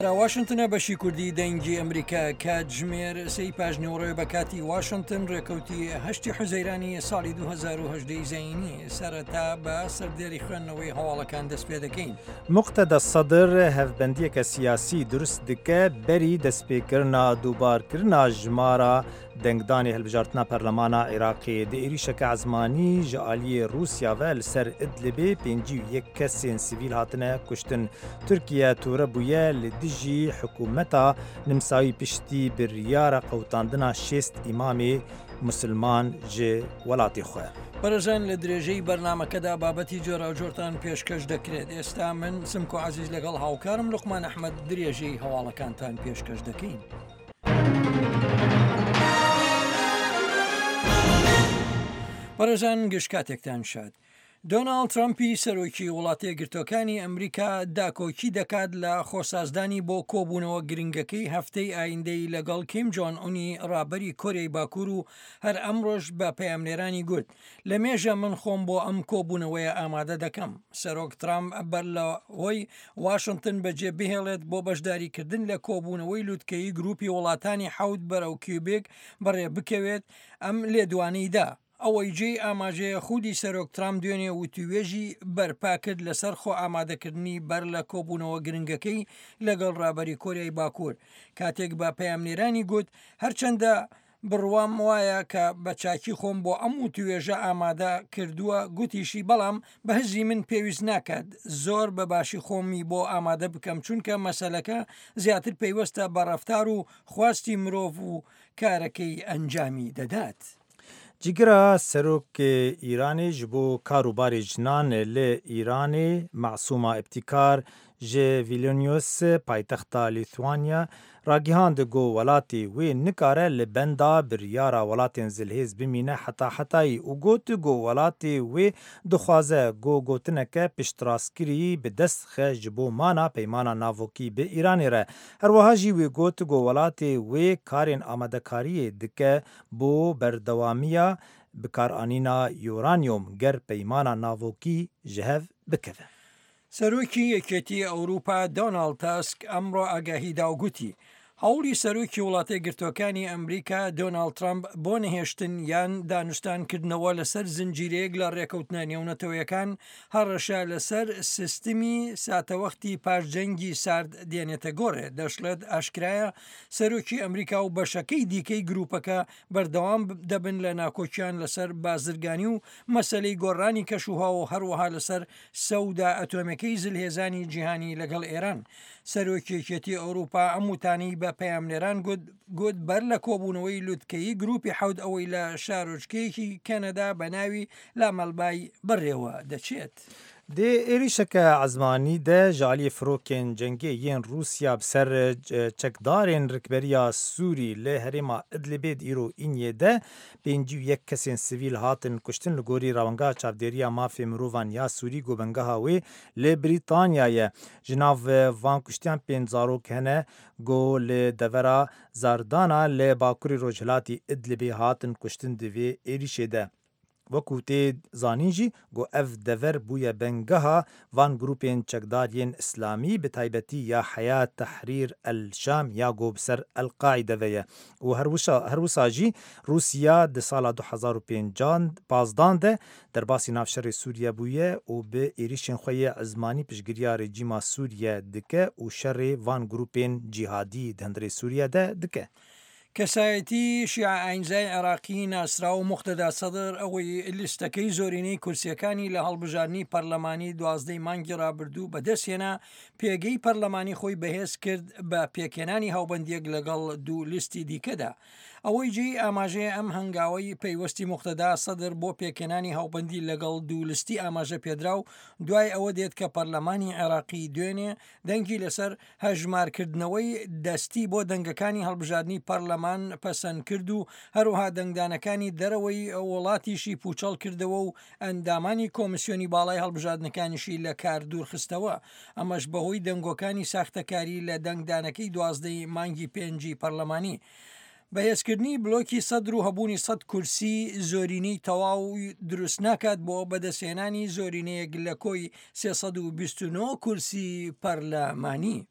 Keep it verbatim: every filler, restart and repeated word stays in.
واشنگتنە بەشی کوردی دەنگی ئەمریکا کاتژمێر سەی پاژنەوەڕۆی بە کاتی واشنگتن ڕێکەوتی هەشتی حوزەیرانی ساڵی دوو هەزار و هەژدە زەینی سەرەتا بە سەردێری خوێندنەوەی هەواڵەکان دەست پێ دەکەین. مقتەدە سەدر هەفبەندیەکە سیاسی دروست دکە بەری دەستپێکردنا دووبارکردنا ژمارە دەنگدانی هەلبژارتنا پەرلەمانە عێراقی دە عێریشەکە عەزمانی ji aliyê Rûsya ve li ser Idlibê pêncî û yek kesên sivîl hatine kuştin. Tirkiye tûre bûye li dijî hikûmeta nimsayî piştî biryara qewtandina şêst îmamê musilman ji welatê xwe. بەرەژان لە درێژەی بەرنامەکەدا بابەتی جۆراوجۆرتان پێشکەش دەکرێت. ئێستا من سمک و عەزیز لەگەڵ هاوکارم لوقمان ئەحمەد درێژەی هەواڵەکانتان پێشکەش دەکەین. بەرەژان گشت کاتێکتان شاد. دۆناڵد ترامپی سەرۆکی وڵاتە یەکگرتووەکانی ئەمریکا داکۆکی دەکات لە خۆسازدانی بۆ کۆبوونەوە گرنگەکەی هەفتەی ئایندەی لەگەڵ کیم جۆن ئونی ڕابەری کۆریای باکوور و هەر ئەمڕۆژ بە پەیامنێرانی گوت لە مێژە من خۆم بۆ ئەم کۆبوونەوەیە ئامادە دەکەم. سەرۆک ترامپ بەر لەوەی واشنگتن بەجێ بهێڵێت بۆ بەشداریکردن لە کۆبوونەوەی لووتکەی گروپی وڵاتانی حەوت بەرەو کیوبێک بەڕێ بکەوێت ئەم لێدوانەیدا. ئەوەی جێی ئاماژەیە خودی سەرۆک ترامپ دوێنێ وتوێژی بەرپا کرد لەسەر خۆ ئامادەکردنی بەر لە کۆبوونەوە گرنگەکەی لەگەڵ ڕابەری کۆریای باکوور. کاتێک بە پەیامنێرانی گوت هەرچەندە بڕوام وایە کە بە چاکی خۆم بۆ ئەم وتوێژە ئامادە کردووە گوتیشی بەڵام بە هەزی من پێویست ناکات زۆر بە باشی خۆمی بۆ ئامادە بکەم چونکە مەسەلەکە زیاتر پەیوەستە بە ڕەفتار و خواستی مرۆڤ و کارەکەی ئەنجامی دەدات. جگرا سەرۆک ئیرانê ji bo karûbarê jinanê li Îranê Masûma Ebtîkar ji Vilnius paytexta Lîtwanya ragihand got welatê wê nikare li benda biryara welatên zilhêz bimîne heta hetayî û got got welatê wê dixwaze got gotineke piştrastkirî bi dest xe ji bo mana peymana navokî bi Îranê re. Her wiha jî wê got got welatê wê karên amadekariyê dike bo berdewamiya bikaranîna uranyum ger peymana navokî ji hev bikeve. سەرۆکی یەکێتی ئەوروپا دۆناڵد تاسک ئەمڕۆ ئاگاهیدا و گوتی هەوڵی سەرۆکی وڵاتە یەکگرتووەکانی ئەمریکا دۆناڵد ترامپ بۆ نەهێشتن یان دانوستانکردنەوە لەسەر زنجیرەیەک لە ڕێکەوتنە نێونەتەوەیەکان هەڕەشە لەسەر سیستمی ساتەوەختی پاشجەنگی سارد دێنێتە گۆڕێ. دەشڵێت ئاشکرایە سەرۆکی ئەمریکا و بەشەکەی دیکەی گروپەکە بەردەوام دەبن لە ناکۆچیان لەسەر بازرگانی و مەسەلەی گۆڕانی کەشوها و هەروەها لەسەر سەودا ئەتۆمەکەی زلهێزانی جیهانی لەگەڵ ئێران. سەرۆکی یەکێتی ئەوروپا ئەم وتانی بە پەیامنێران گوت بەر لە کۆبوونەوەی لووتکەی گروپی حەوت ئەوەی لە شارۆچکەیەکی کەنەدا بە ناوی لامەلبای بڕێوە دەچێت. Dê êrişeke ezmanî de ji aliyê firokên cengê yên Rûsya bi ser çekdarên rikberiya Sûrî li herêma Idlibê îro înyê de pêncî û yek kesên sivîl hatin kuştin li gorî rawengeha çavdêriya mafê mirovan ya Sûrî gobengeha wê li Brîtanyayê. Ji nav van kuştiyan pênc zarok hene got li devera Zardana li bakurê Rojhilatê Idlibê hatin kuştin di vê êrişê de. وەکو تێ زانین jî got ev dever bûye bengeha van grûpên çekdariyên İslamî bi taybetî ya Heya Tehrîr el Şam ya got bi ser El-Qaîde ve ye. û her wisa jî Rûsya di sala du hezar û pazdan de derbasî navşerê Sûriye bûye û bi êrişên xwe yê ezmanî piştgiriya rejîma Sûriye dike û şerê van grûpên cîhadî di hundirê Sûriye de dike. کەسایەتی شیع ئاینزای عێراقی ناسرا و مقتەدا سەدر ئەوەی لیستەکەی زۆرینەی کورسیەکانی لە هەڵبژارنی پەرلەمانی دوازدەی مانگی ڕابردوو بەدەستهێنا پێگەی پەرلەمانی خۆی بەهێز کرد بە پێکێنانی هاوبەندیەک لەگەڵ دوو لیستی دیکەدا. ئەوەی جێی ئاماژەیە ئەم هەنگاوەی پەیوەستی مقتەدا سەدر بۆ پێکێنانی هاوبەندی لەگەڵ دوو لیستی ئاماژە پێدرا و دوای ئەوە دێت کە پەرلەمانی عێراقی دوێنێ دەنگی لەسەر هەژمارکردنەوەی دەستی بۆ دەنگەکانی هەڵبژاردننی پەرلەمان پەسەند کرد و هەروها دەنگدانەکانی دەرەوەی وڵاتیشی پوچەڵ کردەوە و ئەندامانی کۆمسیۆنی باڵای هەڵبژاردنەکانیشی لە کار دوورخستەوە. ئەمەش بەهۆی دەنگۆکانی ساختەکاری لە دەنگدانەکەی دوازدەی مانگی پێنجی پەرلەمانی. بەهێزکردنی بلۆکی سەدر و هەبوونی سەد کورسی زۆرینەی تەواو دروست ناکات بۆ بەدەستهێنانی زۆرینەیەک لە کۆی سێسەد و بیست و نۆ کورسی پەرلەمانی.